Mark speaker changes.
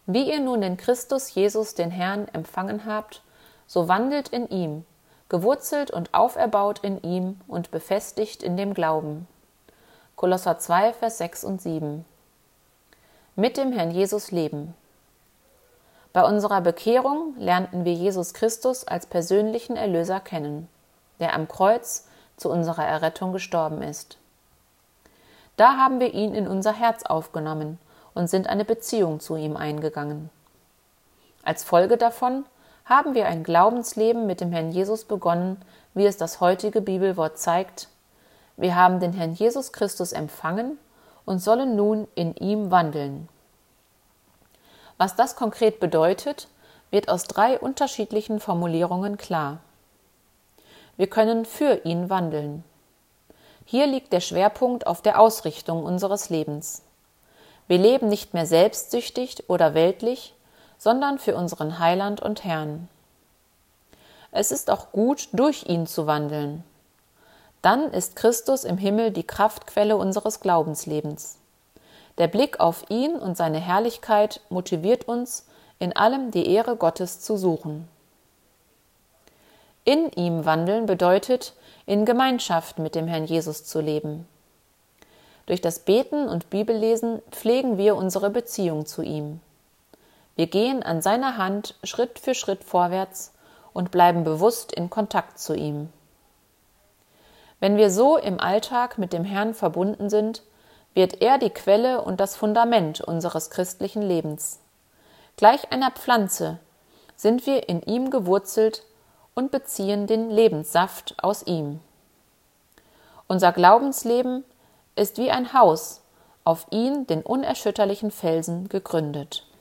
Speaker 1: Wie ihr nun in Christus Jesus den Herrn empfangen habt, so wandelt in ihm, gewurzelt und auferbaut in ihm und befestigt in dem Glauben. Kolosser 2, Vers 6 und 7. Mit dem Herrn Jesus leben. Bei unserer Bekehrung lernten wir Jesus Christus als persönlichen Erlöser kennen, der am Kreuz zu unserer Errettung gestorben ist. Da haben wir ihn in unser Herz aufgenommen und sind eine Beziehung zu ihm eingegangen. Als Folge davon haben wir ein Glaubensleben mit dem Herrn Jesus begonnen, wie es das heutige Bibelwort zeigt. Wir haben den Herrn Jesus Christus empfangen und sollen nun in ihm wandeln. Was das konkret bedeutet, wird aus 3 unterschiedlichen Formulierungen klar. Wir können für ihn wandeln. Hier liegt der Schwerpunkt auf der Ausrichtung unseres Lebens. Wir leben nicht mehr selbstsüchtig oder weltlich, sondern für unseren Heiland und Herrn. Es ist auch gut, durch ihn zu wandeln. Dann ist Christus im Himmel die Kraftquelle unseres Glaubenslebens. Der Blick auf ihn und seine Herrlichkeit motiviert uns, in allem die Ehre Gottes zu suchen. In ihm wandeln bedeutet, in Gemeinschaft mit dem Herrn Jesus zu leben. Durch das Beten und Bibellesen pflegen wir unsere Beziehung zu ihm. Wir gehen an seiner Hand Schritt für Schritt vorwärts und bleiben bewusst in Kontakt zu ihm. Wenn wir so im Alltag mit dem Herrn verbunden sind, wird er die Quelle und das Fundament unseres christlichen Lebens. Gleich einer Pflanze sind wir in ihm gewurzelt und beziehen den Lebenssaft aus ihm. Unser Glaubensleben ist wie ein Haus, auf ihn, den unerschütterlichen Felsen, gegründet.